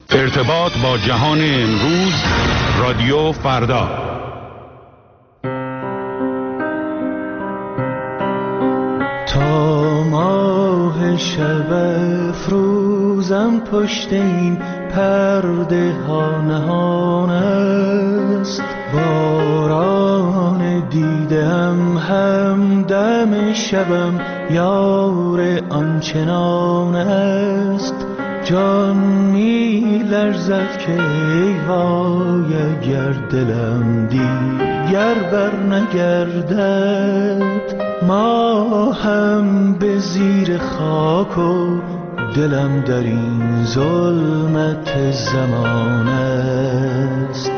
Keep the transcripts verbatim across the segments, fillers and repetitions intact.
ارتباط با جهان امروز، رادیو فردا. تا ماه شب افروزم پشت این پرده ها نهان است، باران دیدم همدم شبم یار آنچنان است. جان می لرزد که ای وای اگر دلم دیگر بر نگردد، ما هم به زیر خاک و دلم در این ظلمت زمان است.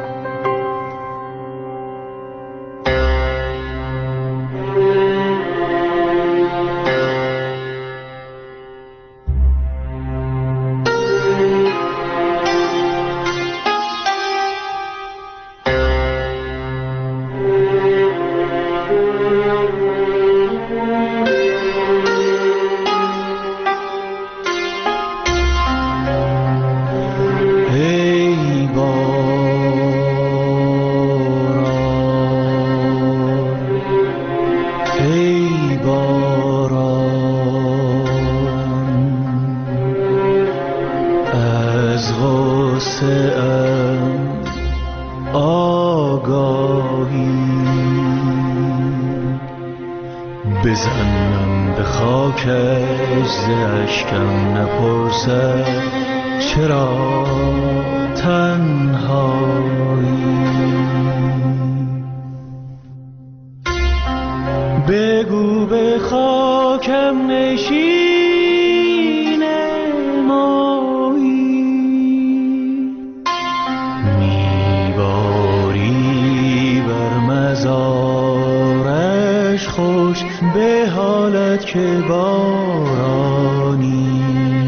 بزنم به خاکش ز اشکم نپرسد چرا تنهایی. بگو به خاکم نشین مایی، میباری بر مزارش خوش به حالت که بارانی.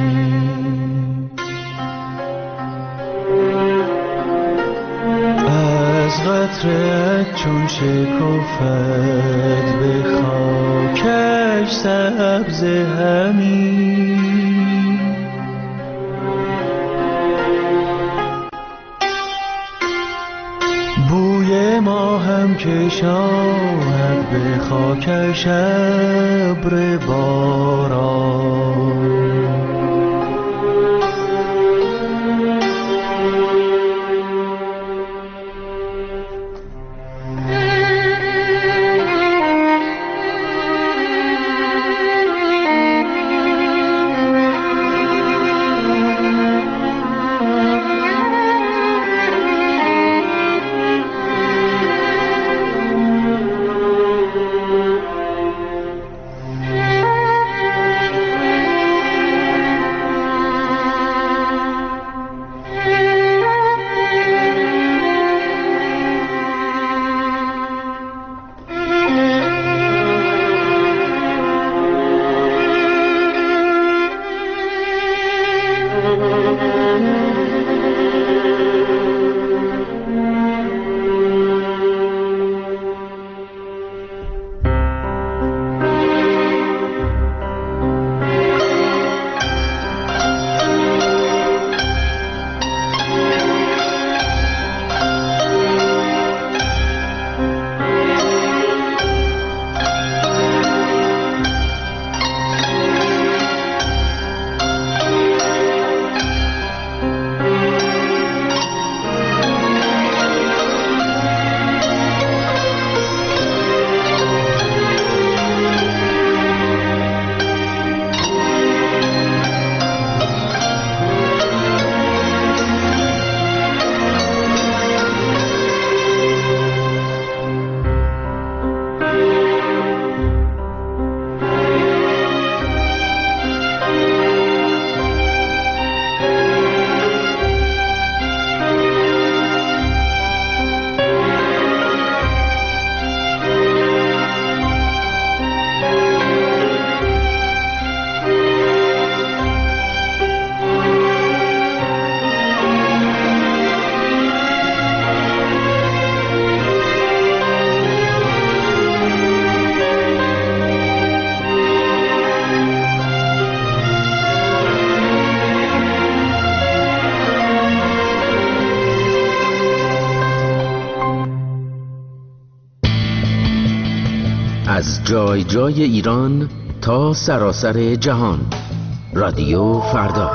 از قطرت چون شکفت به خاکش سبز همی، بوی ما هم کشاند به خاکش ابر باران. از جای جای ایران تا سراسر جهان. رادیو فردا.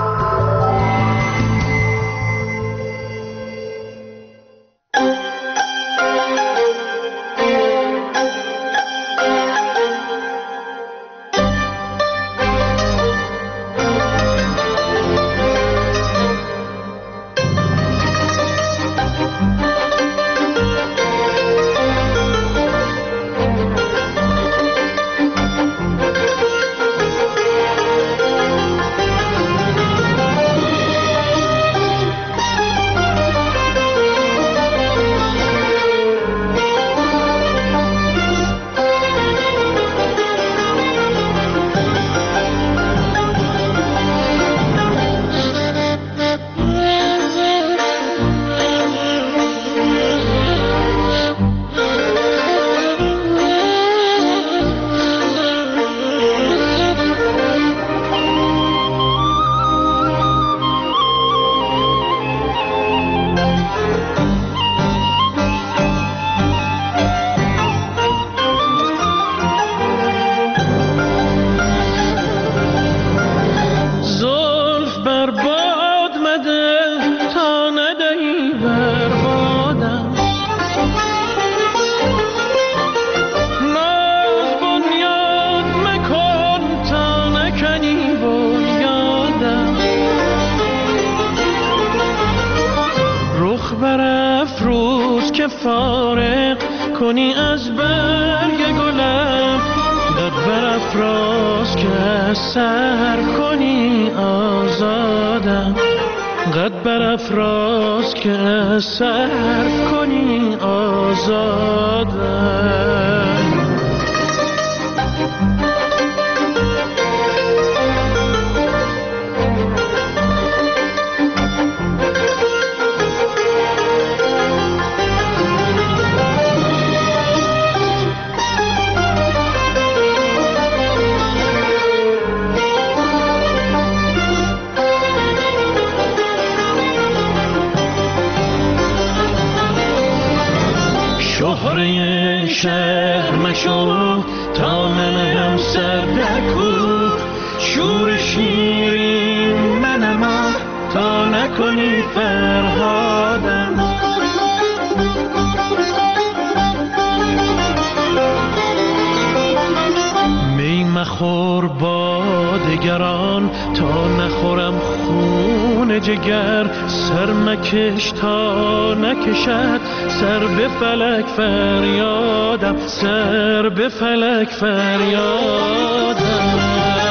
فارغ کنی از برگ گلم، داد برافراز که از سر کنی آزادم، قد برافراز که از سر کنی آزادم. شهره شهر مشو تا منم سر دکو، شور شیرین منم تا نکنی فرهادم. می مخور با دگران تا نخورم خون جگر، سر مکش تا نکشد سر به فلک فریادم، سر به فلک فریادم.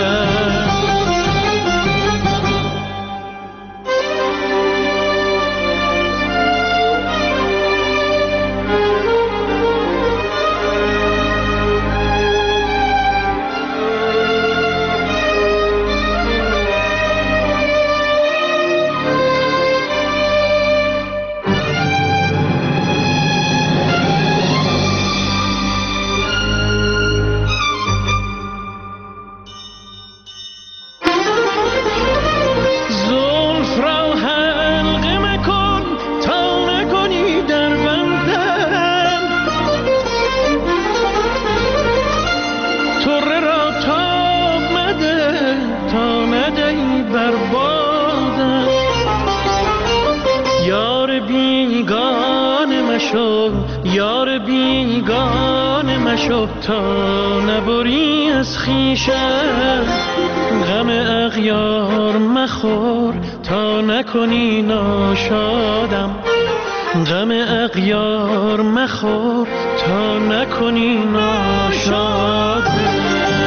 یار بیگانه مشو تا نبری از خویشم، غم اغیار مخور تا نکنی ناشادم، غم اغیار مخور تا نکنی ناشادم.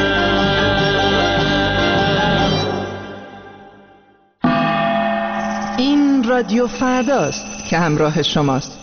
این رادیو فرداست که همراه شماست.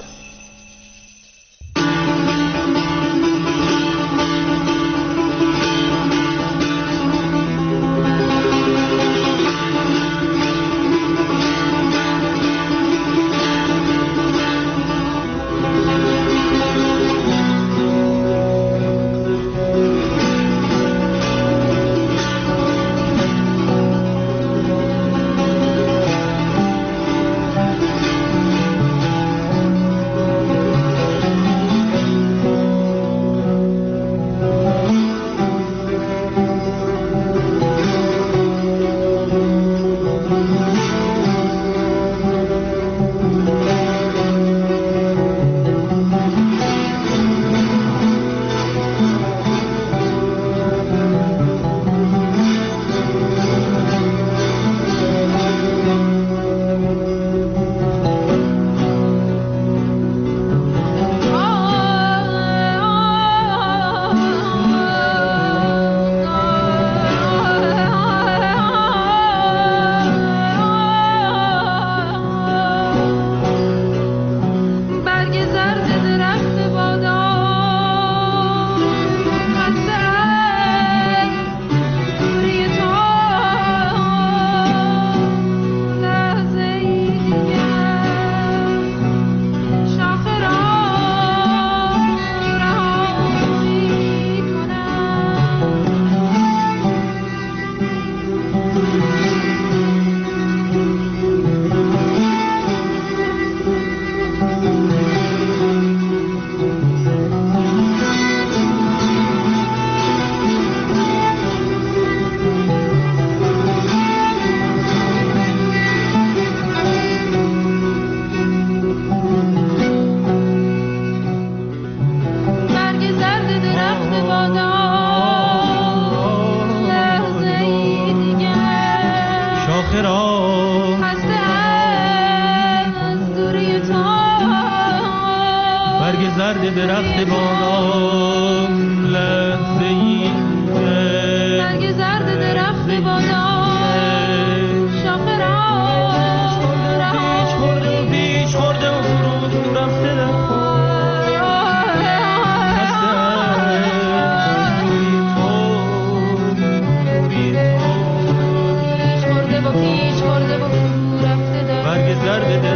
درخت بادام لحظه ای برگ زرد درخت بادام شاخه رها پیچ خورده و پیچ خورده و فرو رفته در پیچ خورده و پیچ خورده و فرو رفته در برگ زرد